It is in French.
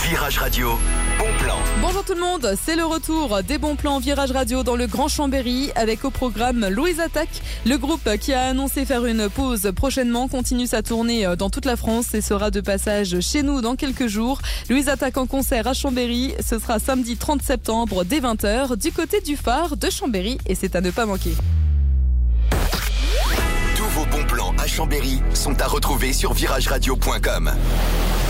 Virage Radio, bon plan. Bonjour tout le monde, c'est le retour des bons plans Virage Radio dans le Grand Chambéry avec au programme Louise Attaque. Le groupe qui a annoncé faire une pause prochainement continue sa tournée dans toute la France et sera de passage chez nous dans quelques jours. Louise Attaque en concert à Chambéry, ce sera samedi 30 septembre dès 20h du côté du phare de Chambéry et c'est à ne pas manquer. Tous vos bons plans à Chambéry sont à retrouver sur virageradio.com.